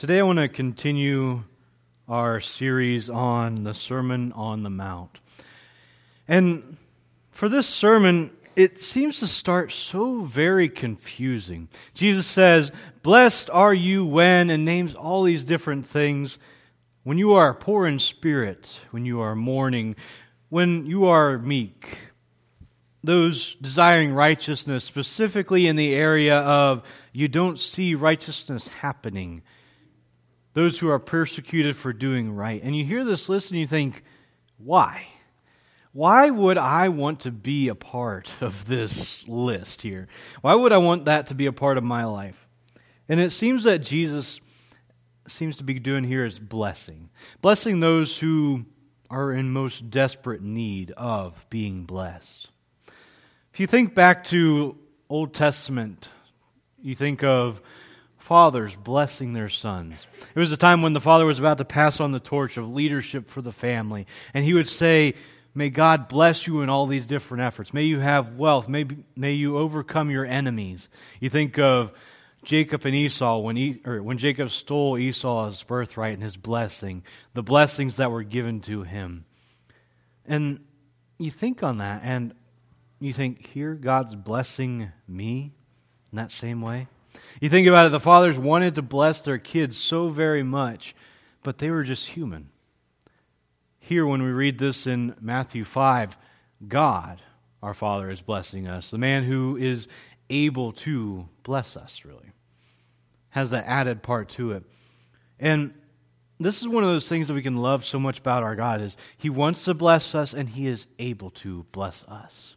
Today I want to continue our series on the Sermon on the Mount. And for this sermon, it seems to start so very confusing. Jesus says, "Blessed are you when," and names all these different things. When you are poor in spirit, when you are mourning, when you are meek. Those desiring righteousness, specifically in the area of you don't see righteousness happening. Those who are persecuted for doing right. And you hear this list and you think, why? Why would I want to be a part of this list here? Why would I want that to be a part of my life? And it seems that Jesus seems to be doing here is blessing. Blessing those who are in most desperate need of being blessed. If you think back to Old Testament, you think of fathers blessing their sons. It was a time when the father was about to pass on the torch of leadership for the family. And he would say, "May God bless you in all these different efforts. May you have wealth. May you overcome your enemies." You think of Jacob and Esau when Jacob stole Esau's birthright and his blessing, the blessings that were given to him. And you think on that and you think, here God's blessing me in that same way? You think about it, the fathers wanted to bless their kids so very much, but they were just human. Here, when we read this in Matthew 5, God, our Father, is blessing us. The man who is able to bless us, really, has that added part to it. And this is one of those things that we can love so much about our God, is He wants to bless us and He is able to bless us.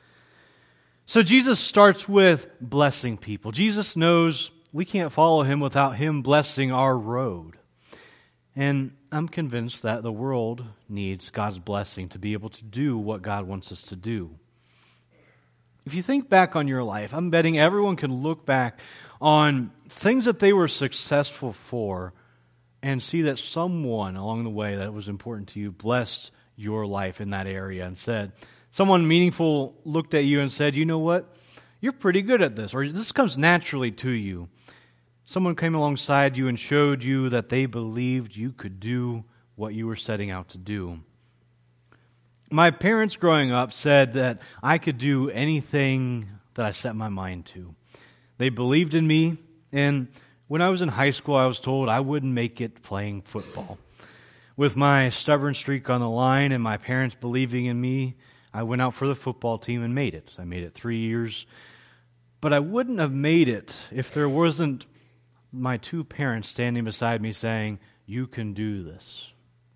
So Jesus starts with blessing people. Jesus knows we can't follow Him without Him blessing our road. And I'm convinced that the world needs God's blessing to be able to do what God wants us to do. If you think back on your life, I'm betting everyone can look back on things that they were successful for and see that someone along the way that was important to you blessed your life in that area and said, someone meaningful looked at you and said, "You know what? You're pretty good at this," or "This comes naturally to you." Someone came alongside you and showed you that they believed you could do what you were setting out to do. My parents growing up said that I could do anything that I set my mind to. They believed in me, and when I was in high school, I was told I wouldn't make it playing football. With my stubborn streak on the line and my parents believing in me, I went out for the football team and made it. I made it 3 years. But I wouldn't have made it if there wasn't my two parents standing beside me saying, "You can do this."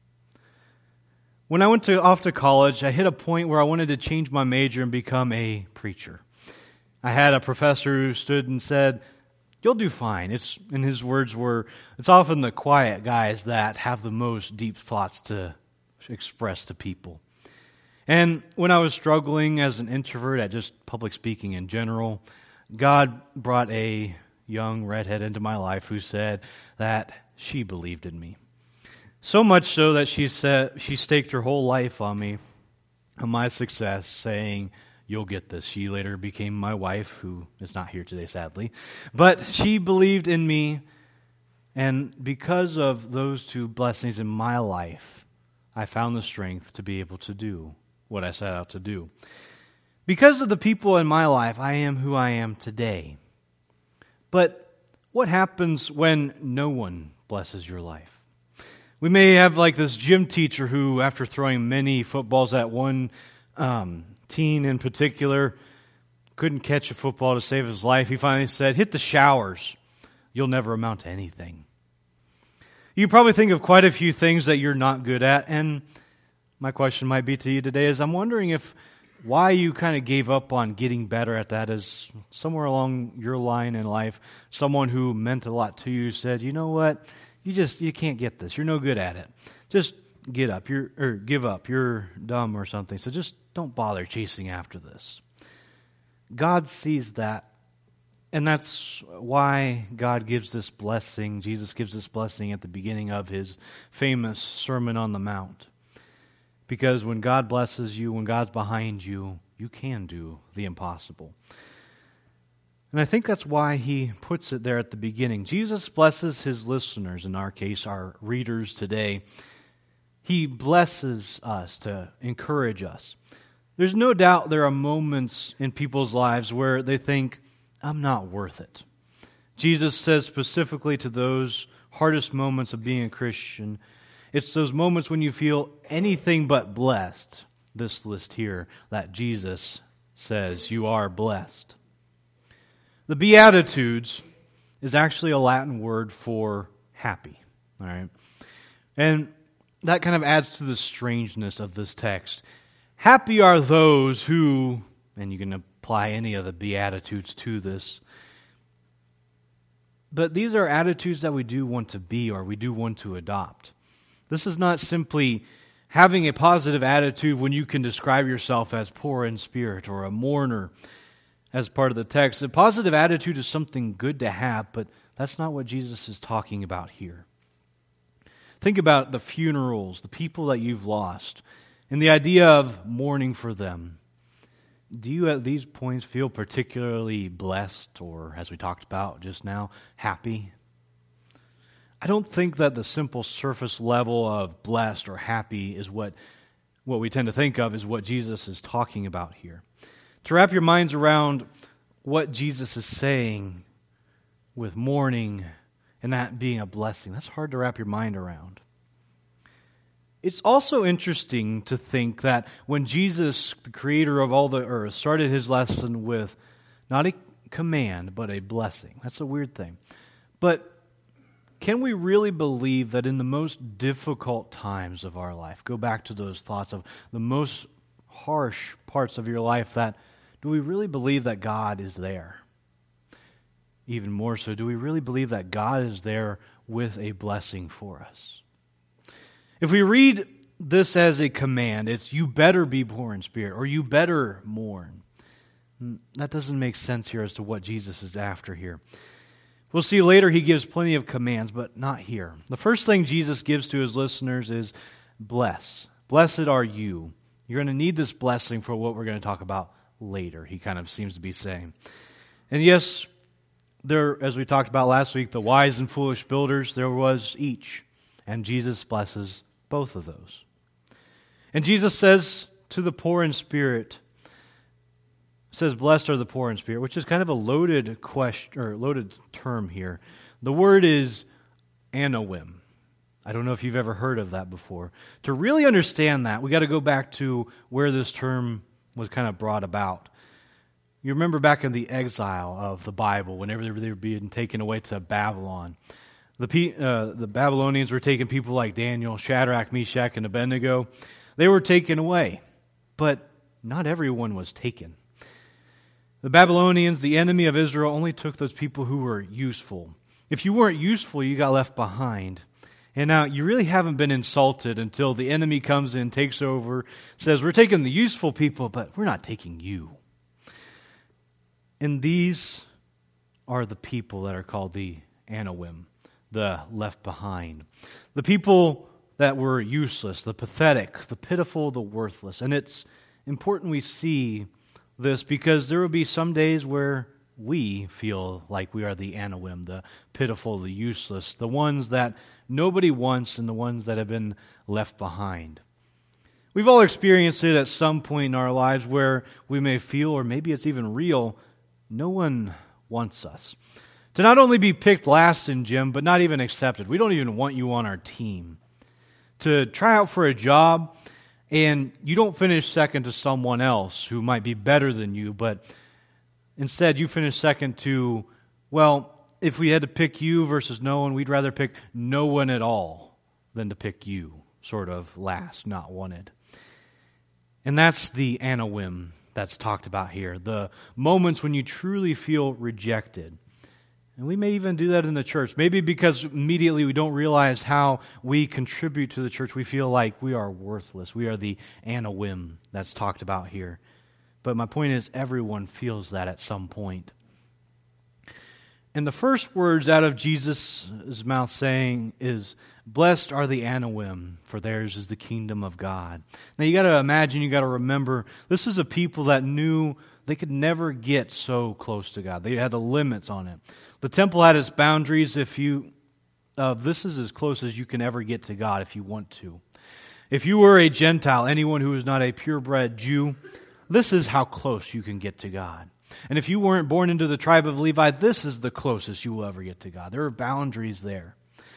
When I went off to college, I hit a point where I wanted to change my major and become a preacher. I had a professor who stood and said, "You'll do fine." And his words were, "It's often the quiet guys that have the most deep thoughts to express to people." And when I was struggling as an introvert at just public speaking in general, God brought a young redhead into my life who said that she believed in me. So much so that she staked her whole life on me, on my success, saying, "You'll get this." She later became my wife, who is not here today, sadly. But she believed in me, and because of those two blessings in my life, I found the strength to be able to do what I set out to do. Because of the people in my life, I am who I am today. But what happens when no one blesses your life? We may have like this gym teacher who, after throwing many footballs at one teen in particular, couldn't catch a football to save his life. He finally said, "Hit the showers. You'll never amount to anything." You probably think of quite a few things that you're not good at, and my question might be to you today is, I'm wondering if why you kind of gave up on getting better at that is somewhere along your line in life, someone who meant a lot to you said, "You know what? You can't get this. You're no good at it. Just give up. You're dumb or something. So just don't bother chasing after this." God sees that. And that's why God gives this blessing. Jesus gives this blessing at the beginning of His famous Sermon on the Mount. Because when God blesses you, when God's behind you, you can do the impossible. And I think that's why he puts it there at the beginning. Jesus blesses his listeners, in our case, our readers today. He blesses us to encourage us. There's no doubt there are moments in people's lives where they think, I'm not worth it. Jesus says specifically to those hardest moments of being a Christian, it's those moments when you feel anything but blessed. This list here that Jesus says you are blessed. The Beatitudes is actually a Latin word for happy. All right? And that kind of adds to the strangeness of this text. Happy are those who, and you can apply any of the Beatitudes to this, but these are attitudes that we do want to be or we do want to adopt. This is not simply having a positive attitude when you can describe yourself as poor in spirit or a mourner as part of the text. A positive attitude is something good to have, but that's not what Jesus is talking about here. Think about the funerals, the people that you've lost, and the idea of mourning for them. Do you at these points feel particularly blessed or, as we talked about just now, happy? I don't think that the simple surface level of blessed or happy is what we tend to think of is what Jesus is talking about here. To wrap your minds around what Jesus is saying with mourning and that being a blessing, that's hard to wrap your mind around. It's also interesting to think that when Jesus, the creator of all the earth, started his lesson with not a command, but a blessing. That's a weird thing. But can we really believe that in the most difficult times of our life, go back to those thoughts of the most harsh parts of your life, that do we really believe that God is there? Even more so, do we really believe that God is there with a blessing for us? If we read this as a command, it's you better be poor in spirit or you better mourn. That doesn't make sense here as to what Jesus is after here. We'll see later he gives plenty of commands, but not here. The first thing Jesus gives to his listeners is bless. Blessed are you. You're going to need this blessing for what we're going to talk about later, he kind of seems to be saying. And yes, there, as we talked about last week, the wise and foolish builders, there was each. And Jesus blesses both of those. And Jesus says to the poor in spirit, says, blessed are the poor in spirit, which is kind of a loaded question or loaded term here. The word is anawim. I don't know if you've ever heard of that before. To really understand that, we got to go back to where this term was kind of brought about. You remember back in the exile of the Bible, whenever they were being taken away to Babylon, the Babylonians were taking people like Daniel, Shadrach, Meshach, and Abednego. They were taken away, but not everyone was taken. The Babylonians, the enemy of Israel, only took those people who were useful. If you weren't useful, you got left behind. And now you really haven't been insulted until the enemy comes in, takes over, says, we're taking the useful people, but we're not taking you. And these are the people that are called the anawim, the left behind. The people that were useless, the pathetic, the pitiful, the worthless. And it's important we see this because there will be some days where we feel like we are the anawim, the pitiful, the useless, the ones that nobody wants and the ones that have been left behind. We've all experienced it at some point in our lives where we may feel, or maybe it's even real, no one wants us. To not only be picked last in gym, but not even accepted. We don't even want you on our team. To try out for a job, and you don't finish second to someone else who might be better than you, but instead you finish second to, well, if we had to pick you versus no one, we'd rather pick no one at all than to pick you, sort of last, not wanted. And that's the anawim that's talked about here, the moments when you truly feel rejected. And we may even do that in the church. Maybe because immediately we don't realize how we contribute to the church. We feel like we are worthless. We are the anawim that's talked about here. But my point is, everyone feels that at some point. And the first words out of Jesus' mouth saying is, blessed are the anawim, for theirs is the kingdom of God. Now you got to imagine, you got to remember, this is a people that knew they could never get so close to God. They had the limits on it. The temple had its boundaries. This is as close as you can ever get to God if you want to. If you were a Gentile, anyone who is not a purebred Jew, this is how close you can get to God. And if you weren't born into the tribe of Levi, this is the closest you will ever get to God. There are boundaries there.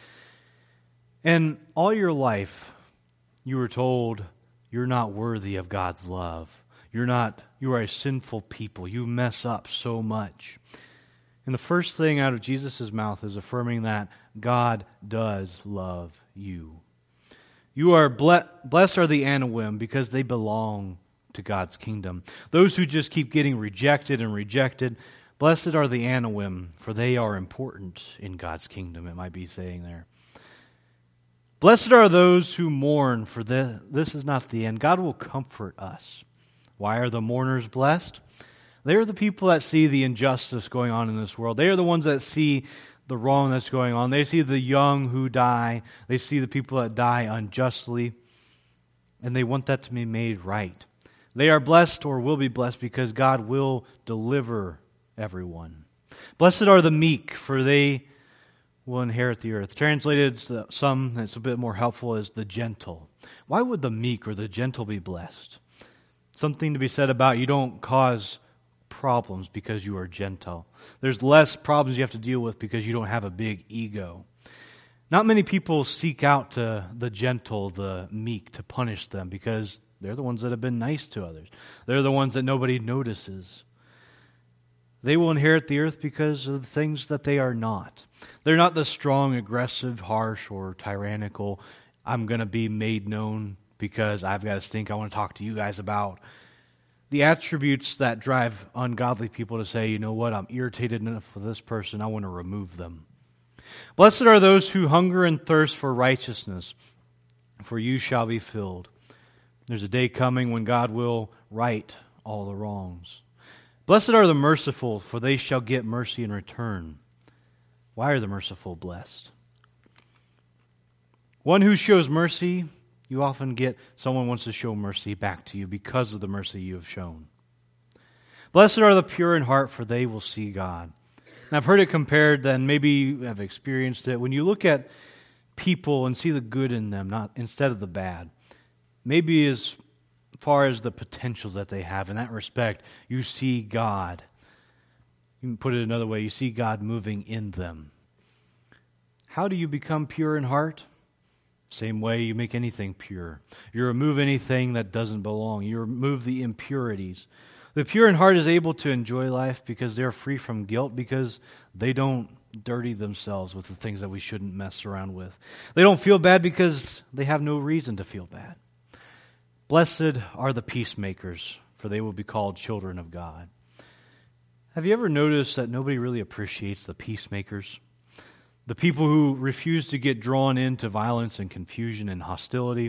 And all your life, you were told you're not worthy of God's love. You are a sinful people. You mess up so much. And the first thing out of Jesus' mouth is affirming that God does love you. You are blessed are the Anawim because they belong to God's kingdom. Those who just keep getting rejected and rejected, blessed are the Anawim, for they are important in God's kingdom, it might be saying there. Blessed are those who mourn, for this is not the end. God will comfort us. Why are the mourners blessed? They are the people that see the injustice going on in this world. They are the ones that see the wrong that's going on. They see the young who die. They see the people that die unjustly. And they want that to be made right. They are blessed or will be blessed because God will deliver everyone. Blessed are the meek, for they will inherit the earth. Translated some, that's a bit more helpful, as the gentle. Why would the meek or the gentle be blessed? Something to be said about you don't cause problems because you are gentle. There's less problems you have to deal with because you don't have a big ego. Not many people seek out the gentle, the meek, to punish them because they're the ones that have been nice to others. They're the ones that nobody notices. They will inherit the earth because of the things that they are not. They're not the strong, aggressive, harsh, or tyrannical, I'm going to be made known because I've got a stink I want to talk to you guys about. The attributes that drive ungodly people to say, you know what, I'm irritated enough with this person, I want to remove them. Blessed are those who hunger and thirst for righteousness, for you shall be filled. There's a day coming when God will right all the wrongs. Blessed are the merciful, for they shall get mercy in return. Why are the merciful blessed? One who shows mercy, you often get someone wants to show mercy back to you because of the mercy you have shown. Blessed are the pure in heart, for they will see God. And I've heard it compared, and maybe you have experienced it. When you look at people and see the good in them, not instead of the bad, maybe as far as the potential that they have, in that respect, you see God. You can put it another way, you see God moving in them. How do you become pure in heart? Same way you make anything pure. You remove anything that doesn't belong. You remove the impurities. The pure in heart is able to enjoy life because they're free from guilt, because they don't dirty themselves with the things that we shouldn't mess around with. They don't feel bad because they have no reason to feel bad. Blessed are the peacemakers, for they will be called children of God. Have you ever noticed that nobody really appreciates the peacemakers? The people who refuse to get drawn into violence and confusion and hostility,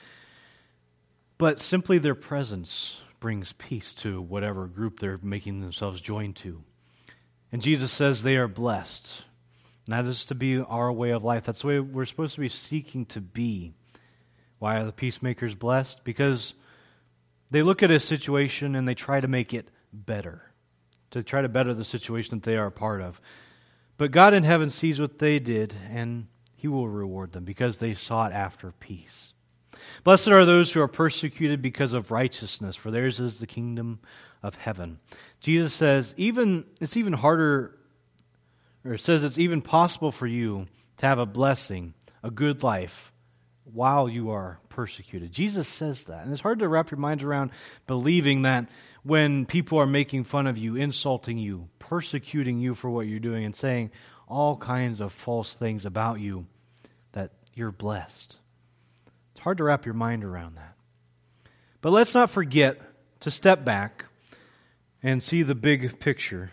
but simply their presence brings peace to whatever group they're making themselves join to. And Jesus says they are blessed. And that is to be our way of life. That's the way we're supposed to be seeking to be. Why are the peacemakers blessed? Because they look at a situation and they try to make it better. To try to better the situation that they are a part of. But God in heaven sees what they did, and He will reward them because they sought after peace. Blessed are those who are persecuted because of righteousness, for theirs is the kingdom of heaven. Jesus says it's even harder, or it says it's even possible for you to have a blessing, a good life, while you are persecuted. Jesus says that. And it's hard to wrap your minds around believing that when people are making fun of you, insulting you, persecuting you for what you're doing, and saying all kinds of false things about you, that you're blessed. It's hard to wrap your mind around that. But let's not forget to step back and see the big picture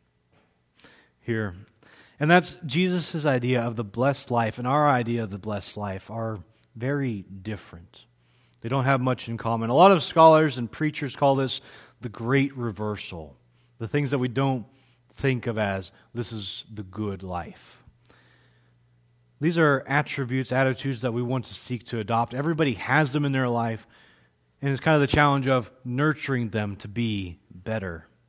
here. And that's Jesus' idea of the blessed life, and our idea of the blessed life are very different. They don't have much in common. A lot of scholars and preachers call this the great reversal. The things that we don't think of as this is the good life. These are attributes, attitudes that we want to seek to adopt. Everybody has them in their life, and it's kind of the challenge of nurturing them to be better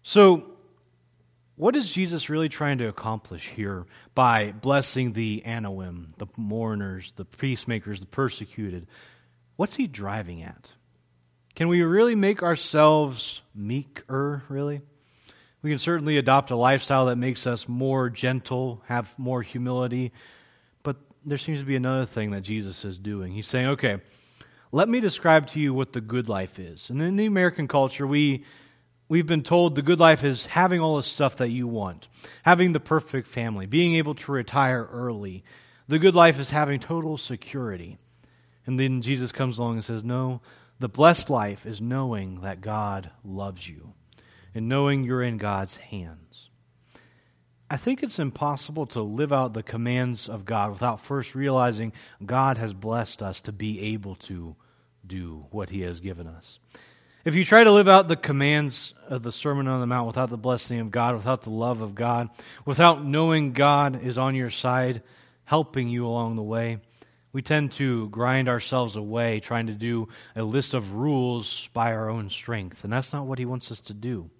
So, what is Jesus really trying to accomplish here by blessing the Anawim, the mourners, the peacemakers, the persecuted? What's he driving at? Can we really make ourselves meeker, really? We can certainly adopt a lifestyle that makes us more gentle, have more humility, but there seems to be another thing that Jesus is doing. He's saying, okay, let me describe to you what the good life is. And in the American culture, we've been told the good life is having all the stuff that you want, having the perfect family, being able to retire early. The good life is having total security. And then Jesus comes along and says, no, the blessed life is knowing that God loves you and knowing you're in God's hands. I think it's impossible to live out the commands of God without first realizing God has blessed us to be able to do what He has given us. If you try to live out the commands of the Sermon on the Mount without the blessing of God, without the love of God, without knowing God is on your side, helping you along the way, we tend to grind ourselves away trying to do a list of rules by our own strength. And that's not what He wants us to do.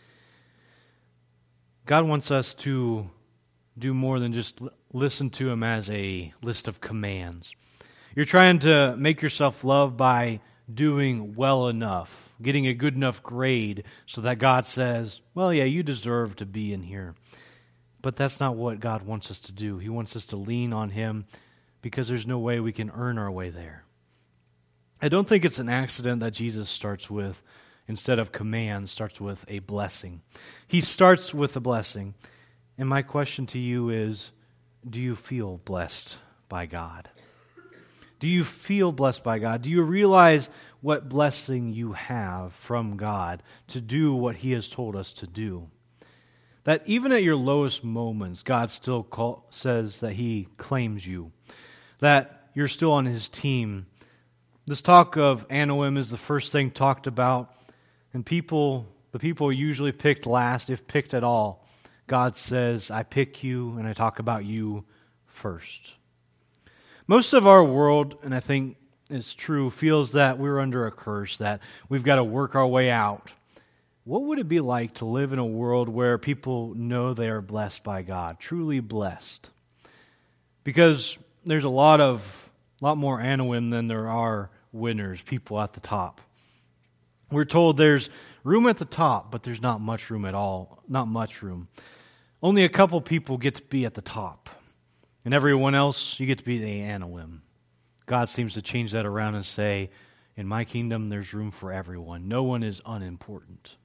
God wants us to do more than just listen to Him as a list of commands. You're trying to make yourself loved by doing well enough, getting a good enough grade so that God says, well, yeah, you deserve to be in here. But that's not what God wants us to do. He wants us to lean on Him because there's no way we can earn our way there. I don't think it's an accident that Jesus starts with, instead of command, starts with a blessing. He starts with a blessing. And my question to you is, do you feel blessed by God? Do you feel blessed by God? Do you realize what blessing you have from God to do what He has told us to do? That even at your lowest moments, God still says that He claims you, that you're still on His team. This talk of Anawim is the first thing talked about, and the people usually picked last, if picked at all. God says, I pick you, and I talk about you first. Most of our world, and I think it's true, feels that we're under a curse, that we've got to work our way out. What would it be like to live in a world where people know they are blessed by God, truly blessed? Because there's a lot more Anawim than there are winners, people at the top. We're told there's room at the top, but there's not much room at all. Not much room. Only a couple people get to be at the top. And everyone else, you get to be the Anawim. God seems to change that around and say, in my kingdom, there's room for everyone. No one is unimportant.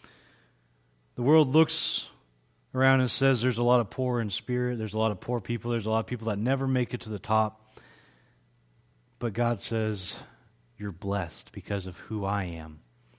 The world looks around and says there's a lot of poor in spirit. There's a lot of poor people. There's a lot of people that never make it to the top. But God says, you're blessed because of who I am.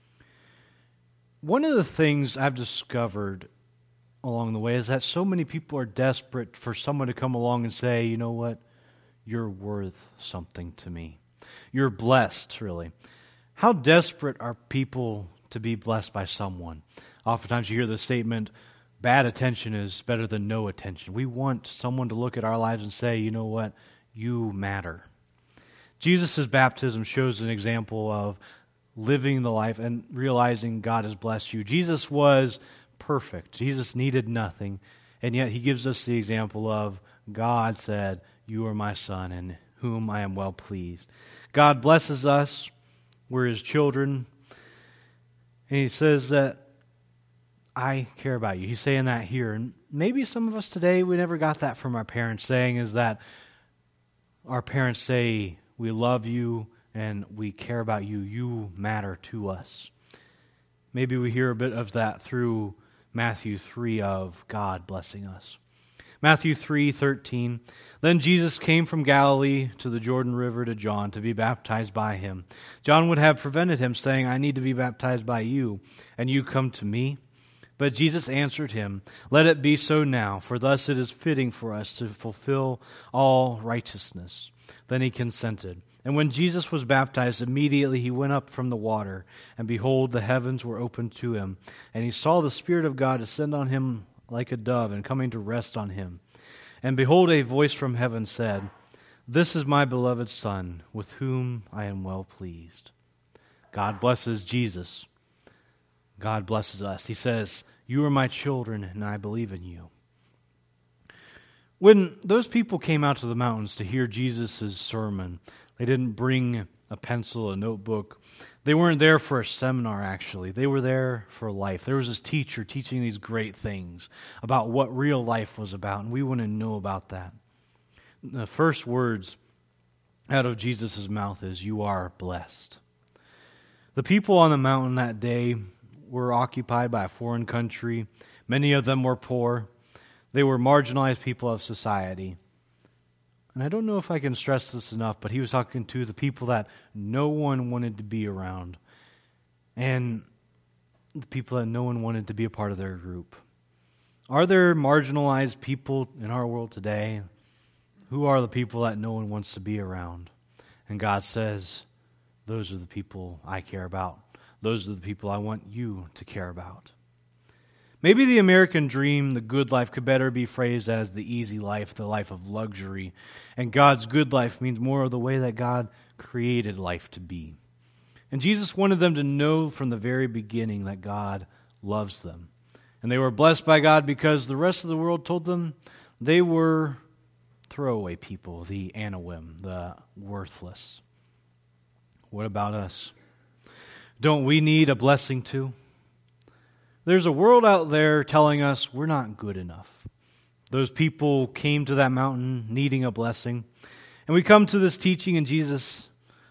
One of the things I've discovered along the way is that so many people are desperate for someone to come along and say, you know what, you're worth something to me. You're blessed, really. How desperate are people to be blessed by someone? Oftentimes you hear the statement, bad attention is better than no attention. We want someone to look at our lives and say, you know what, you matter. Jesus' baptism shows an example of living the life and realizing God has blessed you. Jesus was perfect. Jesus needed nothing. And yet He gives us the example of God said, you are my son in whom I am well pleased. God blesses us. We're His children. And He says that I care about you. He's saying that here. And maybe some of us today, we never got that from our parents, saying is that our parents say, we love you and we care about you. You matter to us. Maybe we hear a bit of that through Matthew 3 of God blessing us. Matthew 3:13. Then Jesus came from Galilee to the Jordan River to John to be baptized by him. John would have prevented him, saying, I need to be baptized by you, and you come to me? But Jesus answered him, let it be so now, for thus it is fitting for us to fulfill all righteousness. Then he consented. And when Jesus was baptized, immediately he went up from the water, and behold, the heavens were opened to him, and he saw the Spirit of God descend on him like a dove, and coming to rest on him. And behold, a voice from heaven said, this is my beloved Son, with whom I am well pleased. God blesses Jesus. God blesses us. He says, You are my children, and I believe in you. When those people came out to the mountains to hear Jesus' sermon, they didn't bring a pencil, a notebook. They weren't there for a seminar, actually. They were there for life. There was this teacher teaching these great things about what real life was about, and we want to know about that. The first words out of Jesus' mouth is, "You are blessed." The people on the mountain that day were occupied by a foreign country. Many of them were poor. They were marginalized people of society. And I don't know if I can stress this enough, but he was talking to the people that no one wanted to be around, and the people that no one wanted to be a part of their group. Are there marginalized people in our world today? Who are the people that no one wants to be around? And God says, those are the people I care about. Those are the people I want you to care about. Maybe the American dream, the good life, could better be phrased as the easy life, the life of luxury. And God's good life means more of the way that God created life to be. And Jesus wanted them to know from the very beginning that God loves them. And they were blessed by God because the rest of the world told them they were throwaway people, the Anawim, the worthless. What about us? Don't we need a blessing too? There's a world out there telling us we're not good enough. Those people came to that mountain needing a blessing. And we come to this teaching in Jesus,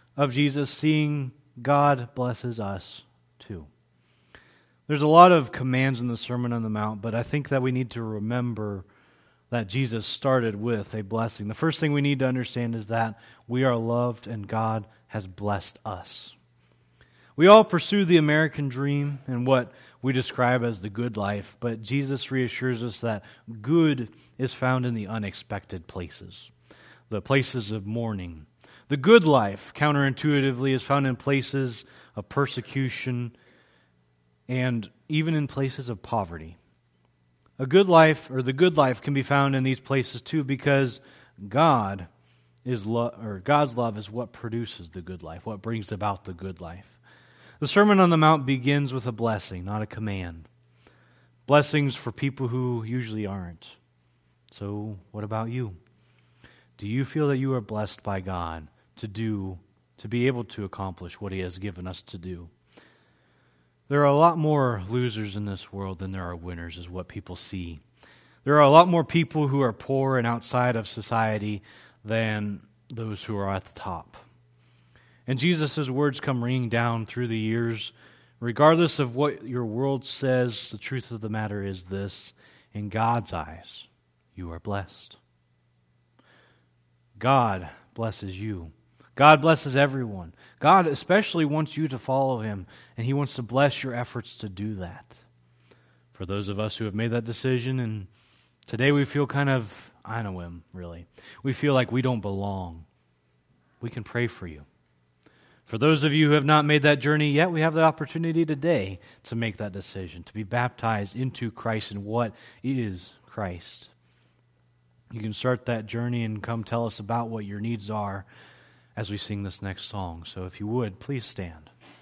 seeing God blesses us too. There's a lot of commands in the Sermon on the Mount, but I think that we need to remember that Jesus started with a blessing. The first thing we need to understand is that we are loved and God has blessed us. We all pursue the American dream and what we describe as the good life, but Jesus reassures us that good is found in the unexpected places, the places of mourning. The good life, counterintuitively, is found in places of persecution and even in places of poverty. A good life, or the good life, can be found in these places too, because God's love is what produces the good life, what brings about the good life. The Sermon on the Mount begins with a blessing, not a command. Blessings for people who usually aren't. So, what about you? Do you feel that you are blessed by God to be able to accomplish what He has given us to do? There are a lot more losers in this world than there are winners, is what people see. There are a lot more people who are poor and outside of society than those who are at the top. And Jesus' words come ringing down through the years. Regardless of what your world says, the truth of the matter is this: in God's eyes, you are blessed. God blesses you. God blesses everyone. God especially wants you to follow Him, and He wants to bless your efforts to do that. For those of us who have made that decision, and today we feel kind of Anawim, really. We feel like we don't belong. We can pray for you. For those of you who have not made that journey yet, we have the opportunity today to make that decision, to be baptized into Christ and what is Christ. You can start that journey and come tell us about what your needs are as we sing this next song. So if you would, please stand.